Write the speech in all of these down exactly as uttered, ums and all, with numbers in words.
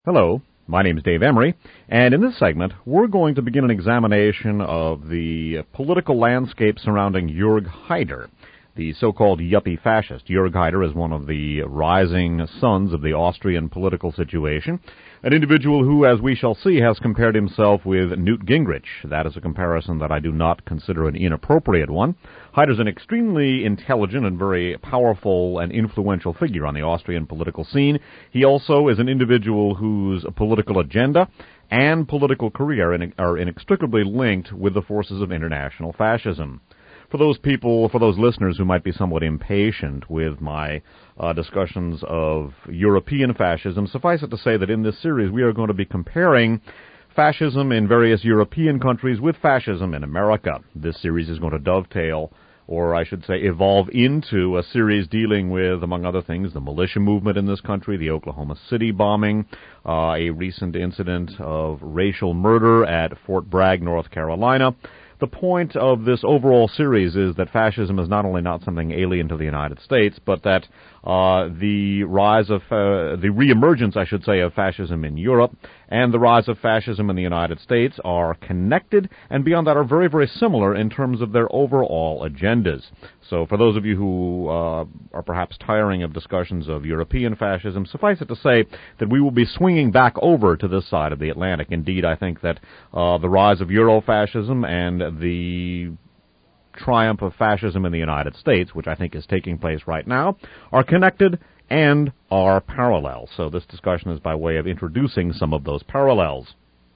Hello, my name is Dave Emery, and in this segment, we're going to begin an examination of the political landscape surrounding Jörg Haider, the so-called yuppie fascist. Jörg Haider is one of the rising sons of the Austrian political situation, an individual who, as we shall see, has compared himself with Newt Gingrich. That is a comparison that I do not consider an inappropriate one. Haider's an extremely intelligent and very powerful and influential figure on the Austrian political scene. He also is an individual whose political agenda and political career are inextricably linked with the forces of international fascism. For those people, for those listeners who might be somewhat impatient with my uh, discussions of European fascism, suffice it to say that in this series we are going to be comparing fascism in various European countries with fascism in America. This series is going to dovetail, or I should say evolve into, a series dealing with, among other things, the militia movement in this country, the Oklahoma City bombing, uh, a recent incident of racial murder at Fort Bragg, North Carolina. The point of this overall series is that fascism is not only not something alien to the United States, but that uh, the rise of, uh, the reemergence, I should say, of fascism in Europe and the rise of fascism in the United States are connected, and beyond that are very, very similar in terms of their overall agendas. So for those of you who uh, are perhaps tiring of discussions of European fascism, suffice it to say that we will be swinging back over to this side of the Atlantic. Indeed, I think that uh, the rise of Eurofascism and the triumph of fascism in the United States, which I think is taking place right now, are connected and are parallel. So this discussion is by way of introducing some of those parallels.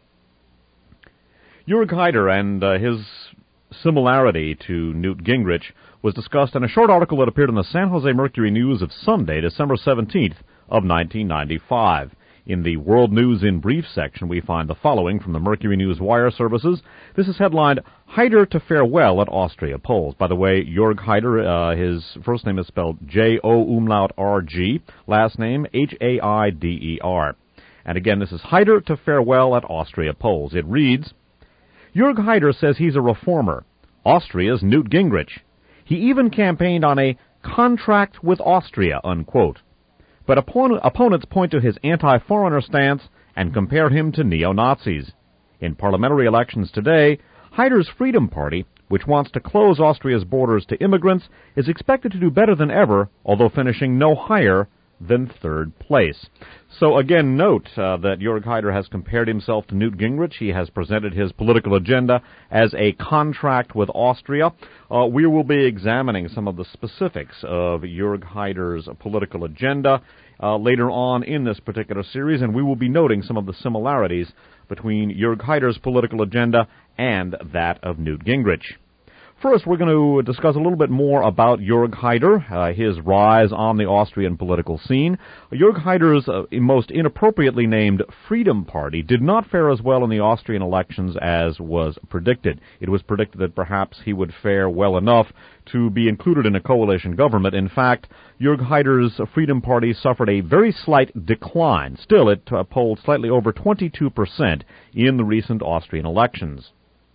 Jörg Haider and uh, his similarity to Newt Gingrich was discussed in a short article that appeared in the San Jose Mercury News of Sunday, December seventeenth of nineteen ninety-five. In the World News in Brief section, we find the following from the Mercury News wire services. This is headlined, Haider to Farewell at Austria Polls. By the way, Jörg Haider, uh, his first name is spelled J O umlaut R G, last name H A I D E R. And again, this is Haider to Farewell at Austria Polls. It reads, Jörg Haider says he's a reformer. Austria's Newt Gingrich. He even campaigned on a contract with Austria, unquote. But opponent, opponents point to his anti-foreigner stance and compare him to neo-Nazis. In parliamentary elections today, Haider's Freedom Party, which wants to close Austria's borders to immigrants, is expected to do better than ever, although finishing no higher than third place. So again, note uh, that Jörg Haider has compared himself to Newt Gingrich. He has presented his political agenda as a contract with Austria. Uh, we will be examining some of the specifics of Jörg Haider's political agenda uh, later on in this particular series, and we will be noting some of the similarities between Jörg Haider's political agenda and that of Newt Gingrich. First, we're going to discuss a little bit more about Jörg Haider, uh, his rise on the Austrian political scene. Jörg Haider's uh, most inappropriately named Freedom Party did not fare as well in the Austrian elections as was predicted. It was predicted that perhaps he would fare well enough to be included in a coalition government. In fact, Jörg Haider's Freedom Party suffered a very slight decline. Still, it uh, polled slightly over twenty-two percent in the recent Austrian elections.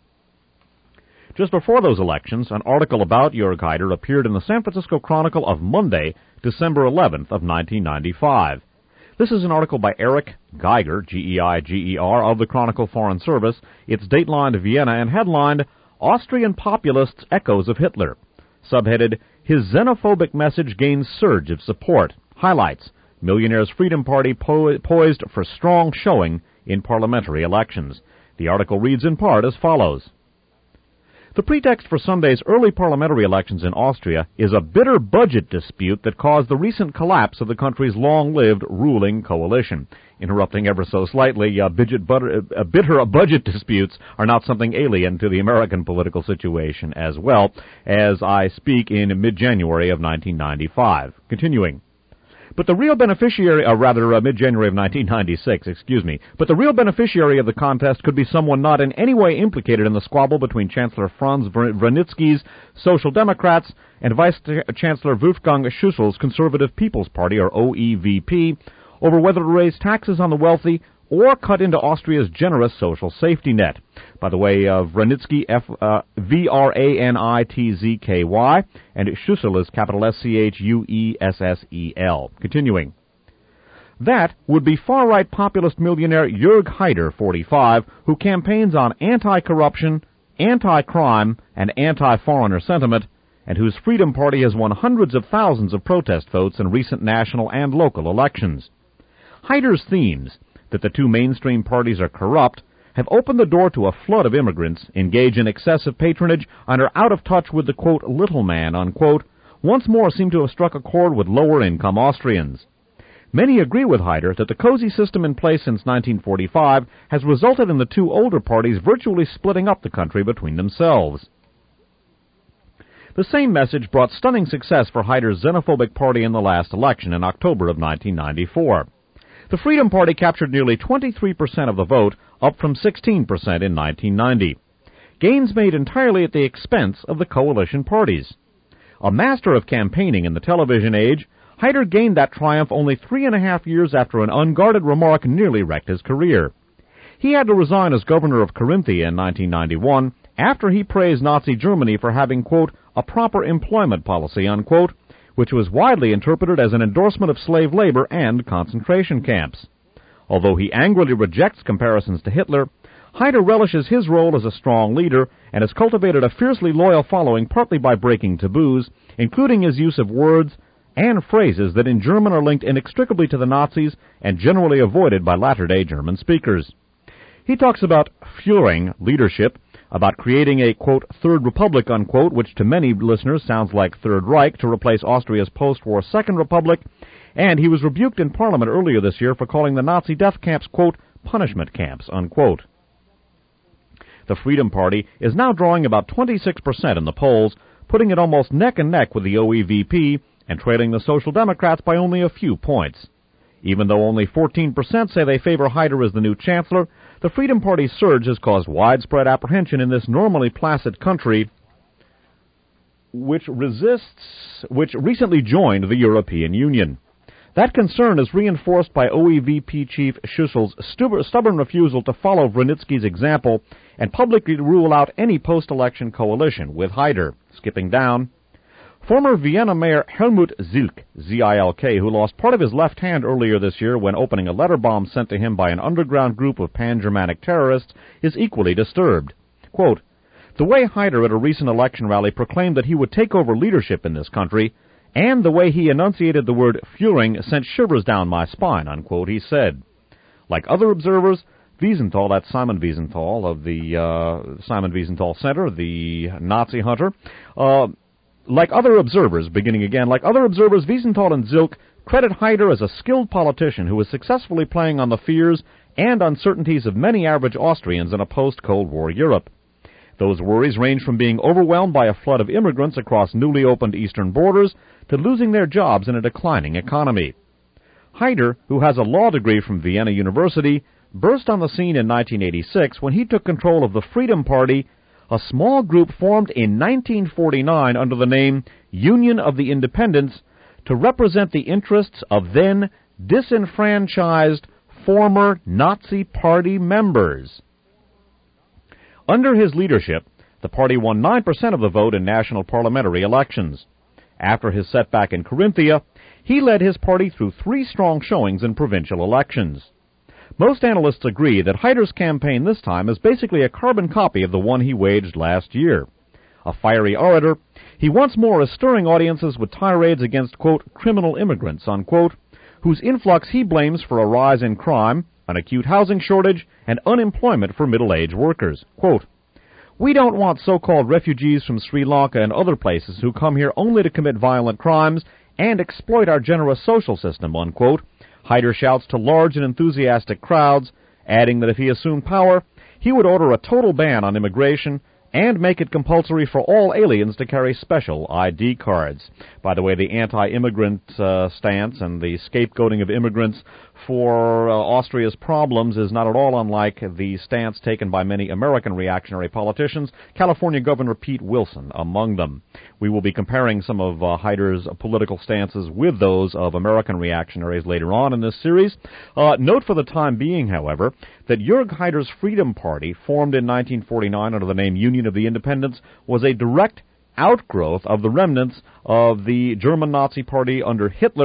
Just before those elections, an article about Jörg Haider appeared in the San Francisco Chronicle of Monday, December eleventh of nineteen ninety-five. This is an article by Eric Geiger, G E I G E R, of the Chronicle Foreign Service. It's datelined Vienna and headlined, Austrian Populists Echoes of Hitler. Subheaded, His Xenophobic Message Gains Surge of Support. Highlights, Millionaire's Freedom Party po- poised for strong showing in parliamentary elections. The article reads in part as follows. The pretext for Sunday's early parliamentary elections in Austria is a bitter budget dispute that caused the recent collapse of the country's long-lived ruling coalition. Interrupting ever so slightly, uh, bitter, butter, uh, bitter budget disputes are not something alien to the American political situation as well, as I speak in mid-January of nineteen ninety-five. Continuing. But the real beneficiary, or rather uh, mid-January of nineteen ninety-six, excuse me, but the real beneficiary of the contest could be someone not in any way implicated in the squabble between Chancellor Franz Vranitzky's Social Democrats and Vice Chancellor Wolfgang Schüssel's Conservative People's Party, or O E V P, over whether to raise taxes on the wealthy or cut into Austria's generous social safety net. By the way, uh, Vranitzky, F, uh, V R A N I T Z K Y, and Schüssel is capital S C H U E S S E L. Continuing. That would be far-right populist millionaire Jörg Haider, forty-five, who campaigns on anti-corruption, anti-crime, and anti-foreigner sentiment, and whose Freedom Party has won hundreds of thousands of protest votes in recent national and local elections. Haider's themes, that the two mainstream parties are corrupt, have opened the door to a flood of immigrants, engage in excessive patronage, and are out of touch with the, quote, little man, unquote, once more seem to have struck a chord with lower-income Austrians. Many agree with Haider that the cozy system in place since nineteen forty-five has resulted in the two older parties virtually splitting up the country between themselves. The same message brought stunning success for Haider's xenophobic party in the last election in October of nineteen ninety-four. The Freedom Party captured nearly twenty-three percent of the vote, up from sixteen percent in nineteen ninety. Gains made entirely at the expense of the coalition parties. A master of campaigning in the television age, Haider gained that triumph only three and a half years after an unguarded remark nearly wrecked his career. He had to resign as governor of Carinthia in nineteen ninety-one after he praised Nazi Germany for having, quote, a proper employment policy, unquote, which was widely interpreted as an endorsement of slave labor and concentration camps. Although he angrily rejects comparisons to Hitler, Haider relishes his role as a strong leader and has cultivated a fiercely loyal following partly by breaking taboos, including his use of words and phrases that in German are linked inextricably to the Nazis and generally avoided by latter-day German speakers. He talks about Führung, leadership, about creating a, quote, Third Republic, unquote, which to many listeners sounds like Third Reich, to replace Austria's post-war Second Republic, and he was rebuked in Parliament earlier this year for calling the Nazi death camps, quote, punishment camps, unquote. The Freedom Party is now drawing about twenty-six percent in the polls, putting it almost neck and neck with the O E V P, and trailing the Social Democrats by only a few points. Even though only fourteen percent say they favor Haider as the new chancellor, the Freedom Party's surge has caused widespread apprehension in this normally placid country, which resists, which recently joined the European Union. That concern is reinforced by O E V P chief Schüssel's stubborn refusal to follow Vranitzky's example and publicly rule out any post-election coalition with Haider. Skipping down, former Vienna Mayor Helmut Zilk, Z I L K, who lost part of his left hand earlier this year when opening a letter bomb sent to him by an underground group of pan-Germanic terrorists, is equally disturbed. Quote, the way Haider at a recent election rally proclaimed that he would take over leadership in this country, and the way he enunciated the word Führung sent shivers down my spine, unquote, he said. Like other observers, Wiesenthal, that's Simon Wiesenthal of the uh, Simon Wiesenthal Center, the Nazi hunter, uh, like other observers, beginning again, like other observers, Wiesenthal and Zilk credit Haider as a skilled politician who is successfully playing on the fears and uncertainties of many average Austrians in a post-Cold War Europe. Those worries range from being overwhelmed by a flood of immigrants across newly opened eastern borders to losing their jobs in a declining economy. Haider, who has a law degree from Vienna University, burst on the scene in nineteen eighty-six when he took control of the Freedom Party, a small group formed in nineteen forty-nine under the name Union of the Independents to represent the interests of then disenfranchised former Nazi Party members. Under his leadership, the party won nine percent of the vote in national parliamentary elections. After his setback in Carinthia, he led his party through three strong showings in provincial elections. Most analysts agree that Haider's campaign this time is basically a carbon copy of the one he waged last year. A fiery orator, he once more is stirring audiences with tirades against, quote, criminal immigrants, unquote, whose influx he blames for a rise in crime, an acute housing shortage, and unemployment for middle-aged workers. Quote, we don't want so-called refugees from Sri Lanka and other places who come here only to commit violent crimes and exploit our generous social system, unquote, Haider shouts to large and enthusiastic crowds, adding that if he assumed power, he would order a total ban on immigration and make it compulsory for all aliens to carry special I D cards. By the way, the anti-immigrant uh, stance and the scapegoating of immigrants for uh, Austria's problems is not at all unlike the stance taken by many American reactionary politicians, California Governor Pete Wilson among them. We will be comparing some of uh, Haider's political stances with those of American reactionaries later on in this series. Uh, note for the time being, however, that Jörg Haider's Freedom Party, formed in nineteen forty-nine under the name Union of the Independents, was a direct outgrowth of the remnants of the German Nazi Party under Hitler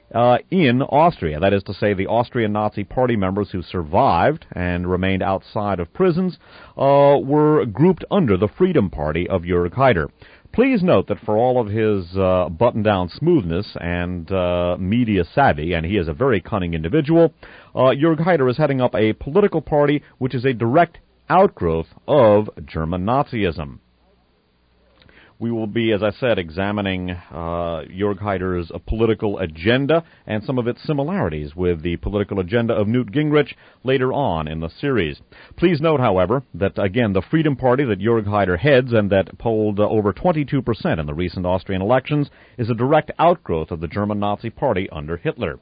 uh, in Austria. That is to say, the Austrian Nazi Party members who survived and remained outside of prisons uh, were grouped under the Freedom Party of Jörg Haider. Please note that for all of his uh, button-down smoothness and uh, media savvy, and he is a very cunning individual, uh, Jörg Haider is heading up a political party which is a direct outgrowth of German Nazism. We will be, as I said, examining uh, Jörg Haider's uh, political agenda and some of its similarities with the political agenda of Newt Gingrich later on in the series. Please note, however, that, again, the Freedom Party that Jörg Haider heads and that polled uh, over twenty-two percent in the recent Austrian elections is a direct outgrowth of the German Nazi Party under Hitler.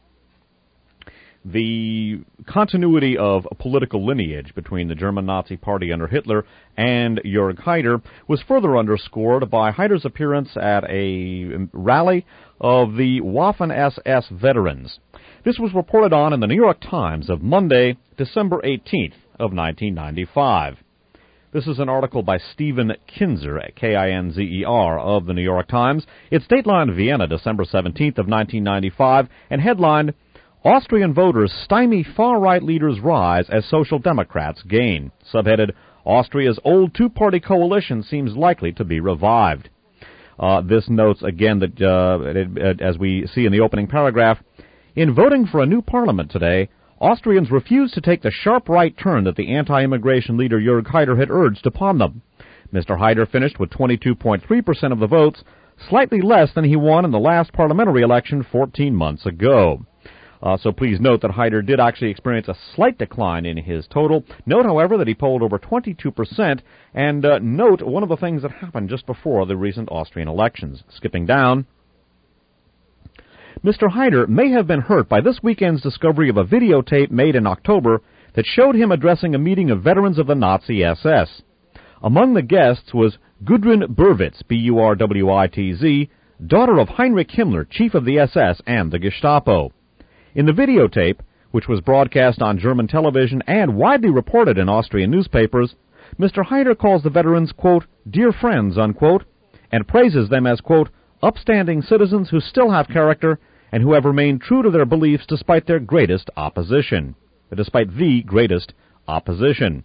The continuity of political lineage between the German Nazi Party under Hitler and Jörg Haider was further underscored by Haider's appearance at a rally of the Waffen-S S veterans. This was reported on in the New York Times of Monday, December eighteenth of nineteen ninety-five. This is an article by Stephen Kinzer, K I N Z E R, of the New York Times. It's datelined Vienna, December seventeenth of nineteen ninety-five, and headlined, Austrian voters stymie far-right leaders' rise as Social Democrats gain. Subheaded, Austria's old two-party coalition seems likely to be revived. Uh, this notes, again, that uh, it, it, as we see in the opening paragraph, in voting for a new parliament today, Austrians refused to take the sharp right turn that the anti-immigration leader Jörg Haider had urged upon them. Mister Haider finished with twenty-two point three percent of the votes, slightly less than he won in the last parliamentary election fourteen months ago. Uh, so please note that Haider did actually experience a slight decline in his total. Note, however, that he polled over twenty-two percent, and uh, note one of the things that happened just before the recent Austrian elections. Skipping down, Mister Haider may have been hurt by this weekend's discovery of a videotape made in October that showed him addressing a meeting of veterans of the Nazi S S. Among the guests was Gudrun Burwitz, B U R W I T Z, daughter of Heinrich Himmler, chief of the S S and the Gestapo. In the videotape, which was broadcast on German television and widely reported in Austrian newspapers, Mister Haider calls the veterans, quote, dear friends, unquote, and praises them as, quote, upstanding citizens who still have character and who have remained true to their beliefs despite their greatest opposition. Despite the greatest opposition.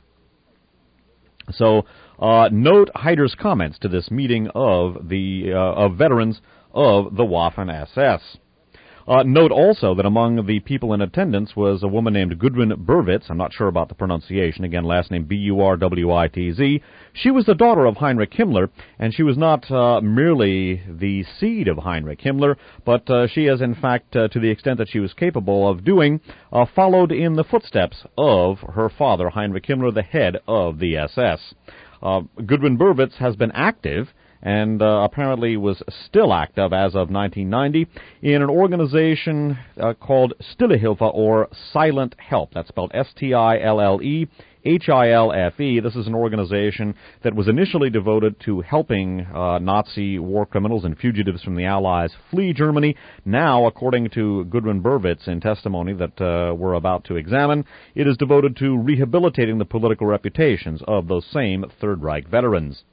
So, uh, note Haider's comments to this meeting of the uh, of veterans of the Waffen-S S. Uh, note also that among the people in attendance was a woman named Gudrun Burwitz. I'm not sure about the pronunciation. Again, last name B U R W I T Z. She was the daughter of Heinrich Himmler, and she was not uh, merely the seed of Heinrich Himmler, but uh, she has, in fact, uh, to the extent that she was capable of doing, uh, followed in the footsteps of her father, Heinrich Himmler, the head of the S S. Uh, Gudrun Burwitz has been active and uh, apparently was still active as of nineteen ninety in an organization uh, called Stille Hilfe, or Silent Help. That's spelled S T I L L E H I L F E. This is an organization that was initially devoted to helping uh, Nazi war criminals and fugitives from the Allies flee Germany. Now, according to Gudrun Burwitz in testimony that uh, we're about to examine, it is devoted to rehabilitating the political reputations of those same Third Reich veterans.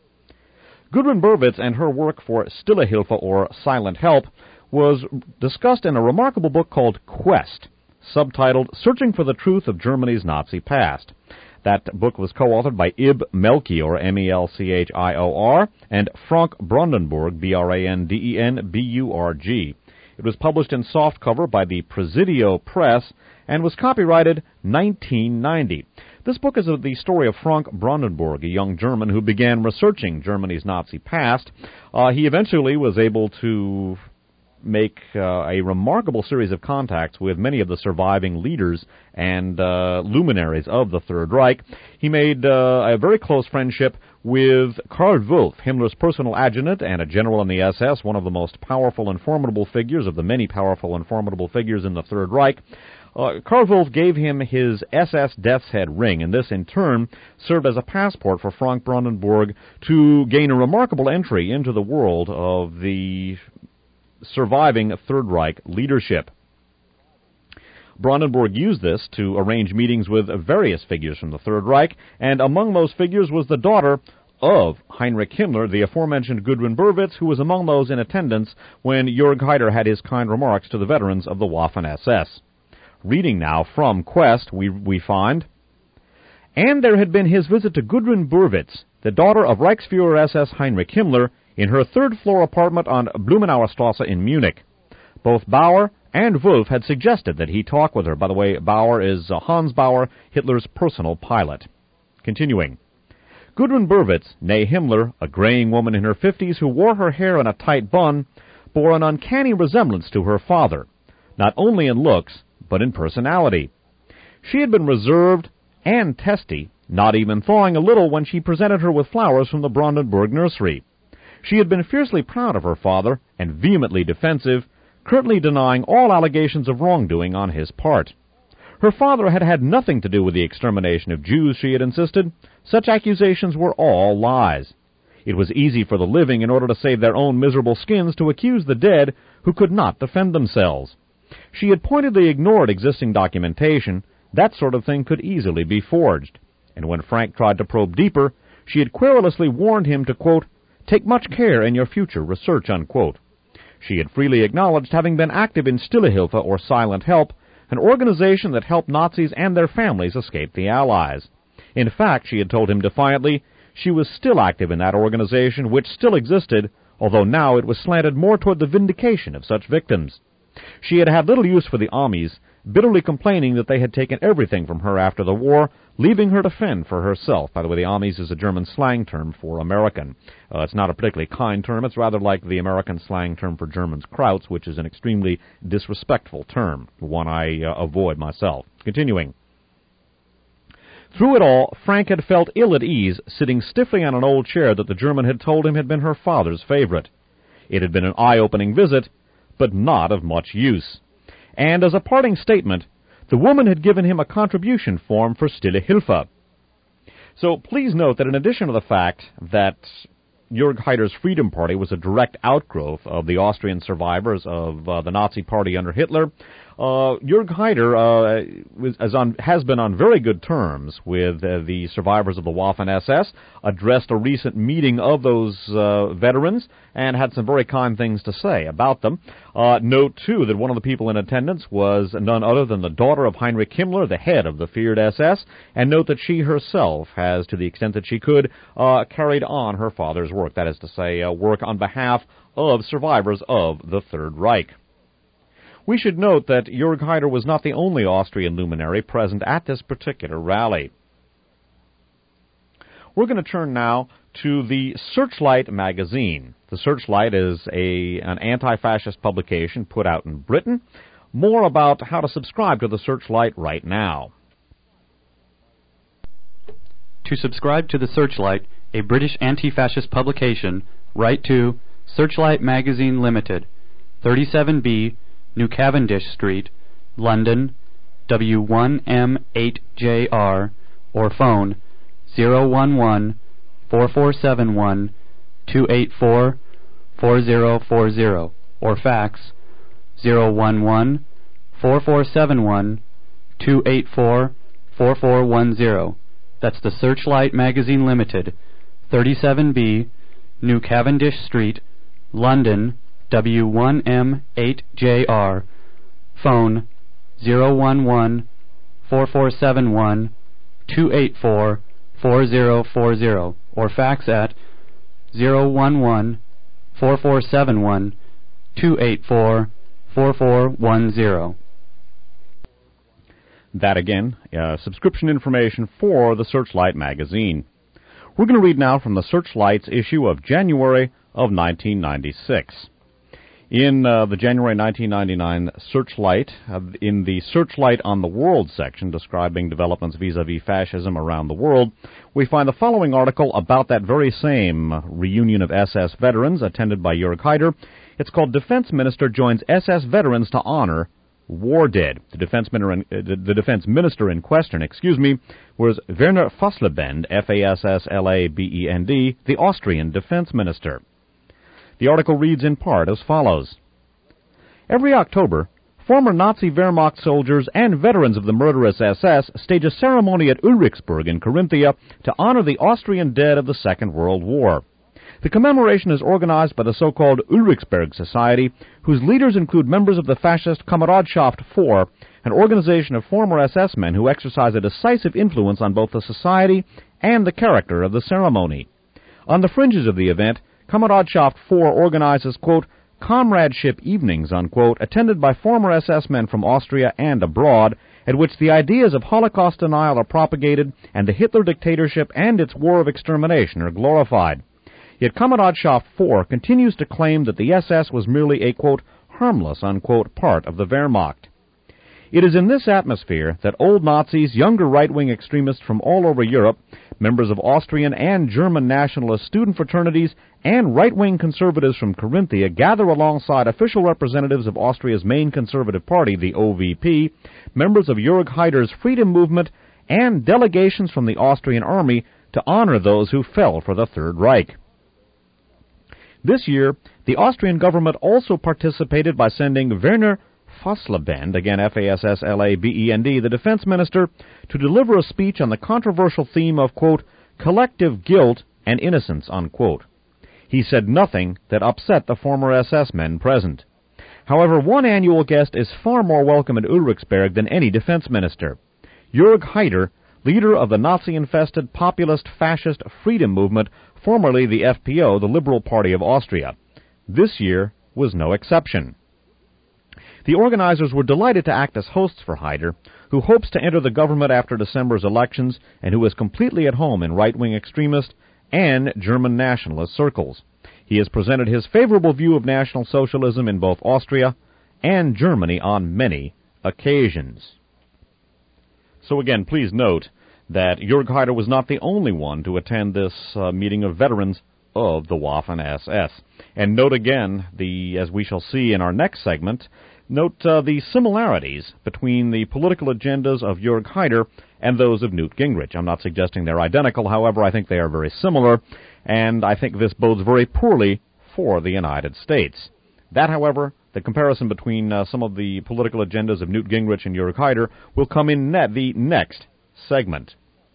Gudrun Burwitz and her work for Stille Hilfe, or Silent Help, was discussed in a remarkable book called Quest, subtitled Searching for the Truth of Germany's Nazi Past. That book was co-authored by Ib Melchior, M E L C H I O R, and Frank Brandenburg, B R A N D E N B U R G. It was published in softcover by the Presidio Press and was copyrighted nineteen ninety. This book is the story of Frank Brandenburg, a young German who began researching Germany's Nazi past. Uh, he eventually was able to make uh, a remarkable series of contacts with many of the surviving leaders and uh, luminaries of the Third Reich. He made uh, a very close friendship with Karl Wolff, Himmler's personal adjutant and a general in the S S, one of the most powerful and formidable figures of the many powerful and formidable figures in the Third Reich. Uh, Karl Wolff gave him his S S Death's Head ring, and this in turn served as a passport for Frank Brandenburg to gain a remarkable entry into the world of the surviving Third Reich leadership. Brandenburg used this to arrange meetings with various figures from the Third Reich, and among those figures was the daughter of Heinrich Himmler, the aforementioned Gudrun Burwitz, who was among those in attendance when Jörg Haider had his kind remarks to the veterans of the Waffen S S. Reading now from Quest, we, we find, and there had been his visit to Gudrun Burwitz, the daughter of Reichsfuhrer S S Heinrich Himmler, in her third-floor apartment on Blumenauer Strasse in Munich. Both Bauer and Wolf had suggested that he talk with her. By the way, Bauer is uh, Hans Bauer, Hitler's personal pilot. Continuing. Gudrun Burwitz, née Himmler, a graying woman in her fifties who wore her hair in a tight bun, bore an uncanny resemblance to her father, not only in looks, but in personality. She had been reserved and testy, not even thawing a little when she presented her with flowers from the Brandenburg nursery. She had been fiercely proud of her father and vehemently defensive, curtly denying all allegations of wrongdoing on his part. Her father had had nothing to do with the extermination of Jews, she had insisted. Such accusations were all lies. It was easy for the living, in order to save their own miserable skins, to accuse the dead who could not defend themselves. She had pointedly ignored existing documentation. That sort of thing could easily be forged. And when Frank tried to probe deeper, she had querulously warned him to, quote, take much care in your future research, unquote. She had freely acknowledged having been active in Stillehilfe, or Silent Help, an organization that helped Nazis and their families escape the Allies. In fact, she had told him defiantly, she was still active in that organization, which still existed, although now it was slanted more toward the vindication of such victims. She had had little use for the Amis, bitterly complaining that they had taken everything from her after the war, leaving her to fend for herself. By the way, the Amis is a German slang term for American. Uh, it's not a particularly kind term. It's rather like the American slang term for Germans, Krauts, which is an extremely disrespectful term, one I uh, avoid myself. Continuing. Through it all, Frank had felt ill at ease, sitting stiffly on an old chair that the German had told him had been her father's favorite. It had been an eye-opening visit, but not of much use. And as a parting statement, the woman had given him a contribution form for Stillehilfe. So please note that in addition to the fact that Jörg Haider's Freedom Party was a direct outgrowth of the Austrian survivors of uh, the Nazi Party under Hitler, uh, Jörg Haider uh, was, as on, has been on very good terms with uh, the survivors of the Waffen S S, addressed a recent meeting of those uh, veterans, and had some very kind things to say about them. Uh, note, too, that one of the people in attendance was none other than the daughter of Heinrich Himmler, the head of the feared S S, and note that she herself has, to the extent that she could, uh, carried on her father's work, that is to say, uh, work on behalf of survivors of the Third Reich. We should note that Jörg Haider was not the only Austrian luminary present at this particular rally. We're going to turn now to the Searchlight magazine. The Searchlight is a, an anti-fascist publication put out in Britain. More about how to subscribe to the Searchlight right now. To subscribe to the Searchlight, a British anti-fascist publication, write to Searchlight Magazine Limited, thirty-seven B, New Cavendish Street, London, W one M eight J R, or phone zero one one, four four seven one, two eight four, four zero four zero, or fax zero one one, four four seven one, two eight four, four four one zero. That's the Searchlight Magazine Limited, thirty-seven B, New Cavendish Street, London, W one M eight J R, phone zero one one, four four seven one, two eight four, four zero four zero, or fax at zero one one, four four seven one, two eight four, four four one zero. That again, uh, subscription information for the Searchlight magazine. We're going to read now from the Searchlight's issue of January of nineteen ninety-six. In uh, the January nineteen ninety-nine Searchlight, uh, in the Searchlight on the World section describing developments vis-a-vis fascism around the world, we find the following article about that very same reunion of S S veterans attended by Jörg Haider. It's called Defense Minister Joins S S Veterans to Honor War Dead. The defense minister in, uh, the defense minister in question, excuse me, was Werner Fasslebend, F A S S L A B E N D, the Austrian defense minister. The article reads in part as follows. Every October, former Nazi Wehrmacht soldiers and veterans of the murderous S S stage a ceremony at Ulrichsburg in Carinthia to honor the Austrian dead of the Second World War. The commemoration is organized by the so-called Ulrichsberg Society, whose leaders include members of the fascist Kameradschaft four, an organization of former S S men who exercise a decisive influence on both the society and the character of the ceremony. On the fringes of the event, Kameradschaft four organizes, quote, comradeship evenings, unquote, attended by former S S men from Austria and abroad, at which the ideas of Holocaust denial are propagated and the Hitler dictatorship and its war of extermination are glorified. Yet Kameradschaft four continues to claim that the S S was merely a, quote, harmless, unquote, part of the Wehrmacht. It is in this atmosphere that old Nazis, younger right-wing extremists from all over Europe, members of Austrian and German nationalist student fraternities, and right-wing conservatives from Carinthia gather alongside official representatives of Austria's main conservative party, the O V P, members of Jörg Haider's freedom movement, and delegations from the Austrian army to honor those who fell for the Third Reich. This year, the Austrian government also participated by sending Werner Fasslebend, again F A S S L A B E N D, the defense minister, to deliver a speech on the controversial theme of, quote, collective guilt and innocence, unquote. He said nothing that upset the former S S men present. However, one annual guest is far more welcome at Ulrichsberg than any defense minister. Jörg Haider, leader of the Nazi-infested populist fascist freedom movement, formerly the F P O, the Liberal Party of Austria. This year was no exception. The organizers were delighted to act as hosts for Haider, who hopes to enter the government after December's elections and who is completely at home in right-wing extremist and German nationalist circles. He has presented his favorable view of National Socialism in both Austria and Germany on many occasions. So again, please note that Jörg Haider was not the only one to attend this uh, meeting of veterans of the Waffen S S. And note again, the as we shall see in our next segment, note uh, the similarities between the political agendas of Jörg Haider and those of Newt Gingrich. I'm not suggesting they're identical, however, I think they are very similar, and I think this bodes very poorly for the United States. That, however, the comparison between uh, some of the political agendas of Newt Gingrich and Jörg Haider will come in ne- the next segment.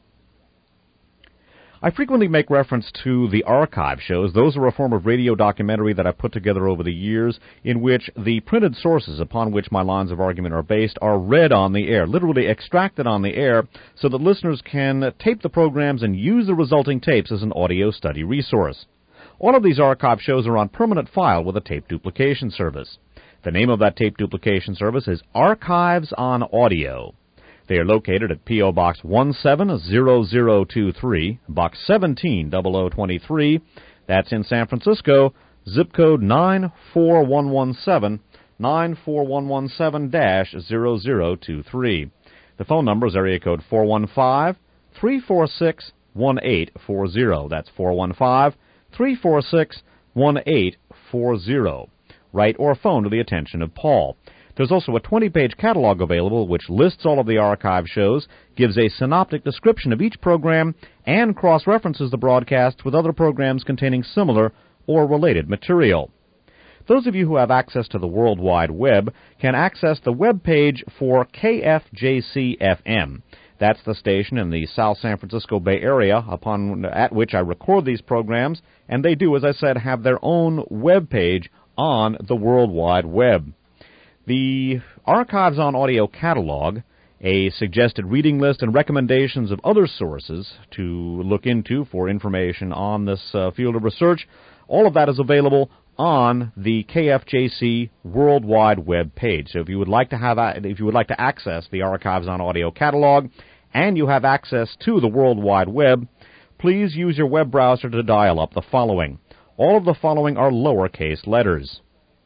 I frequently make reference to the archive shows. Those are a form of radio documentary that I've put together over the years in which the printed sources upon which my lines of argument are based are read on the air, literally extracted on the air, so that listeners can tape the programs and use the resulting tapes as an audio study resource. All of these archive shows are on permanent file with a tape duplication service. The name of that tape duplication service is Archives on Audio. They are located at P O. Box one seven zero zero two three, Box seventeen double oh twenty-three. That's in San Francisco, zip code nine four one one seven, nine four one one seven dash zero zero two three. The phone number is area code four one five, three four six, one eight four zero. That's four one five, three four six, one eight four zero. Write or phone to the attention of Paul. There's also a twenty-page catalog available which lists all of the archive shows, gives a synoptic description of each program, and cross-references the broadcasts with other programs containing similar or related material. Those of you who have access to the World Wide Web can access the web page for K F J C F M. That's the station in the South San Francisco Bay Area upon at which I record these programs, and they do, as I said, have their own web page on the World Wide Web. The Archives on Audio catalog, a suggested reading list, and recommendations of other sources to look into for information on this uh, field of research, all of that is available on the K F J C World Wide Web page. So if you would like to have, if you would like to access the Archives on Audio catalog, and you have access to the World Wide Web, please use your web browser to dial up the following. All of the following are lowercase letters.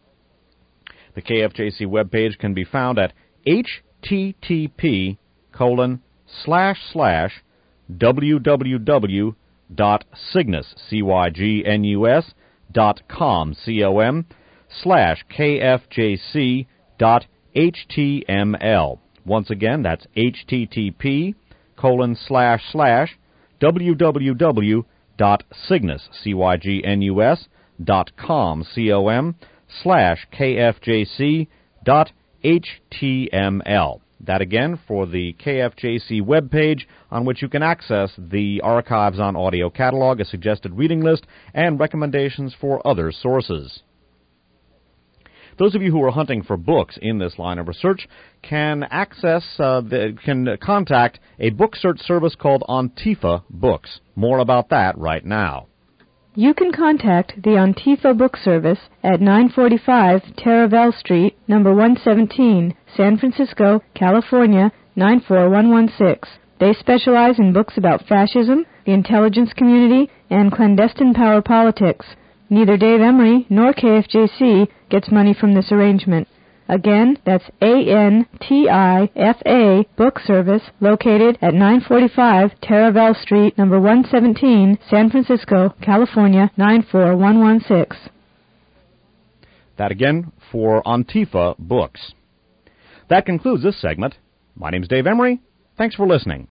The K F J C webpage can be found at http colon slash slash www dot cygnus c y g n u s dot com c o m slash kfjc dot html. Once again, that's http colon slash slash www dot cygnus c y g n u s dot com c o m slash kfjc dot H T M L. That again for the K F J C webpage on which you can access the Archives on Audio catalog, a suggested reading list, and recommendations for other sources. Those of you who are hunting for books in this line of research can access, uh, the, can contact a book search service called Antifa Books. More about that right now. You can contact the Antifa Book Service at nine forty-five Taraval Street, number one seventeen, San Francisco, California, nine four one one six. They specialize in books about fascism, the intelligence community, and clandestine power politics. Neither Dave Emery nor K F J C gets money from this arrangement. Again, that's A N T I F A Book Service, located at nine forty-five Taraval Street, number one seventeen, San Francisco, California, nine four one one six. That again for Antifa Books. That concludes this segment. My name's Dave Emery. Thanks for listening.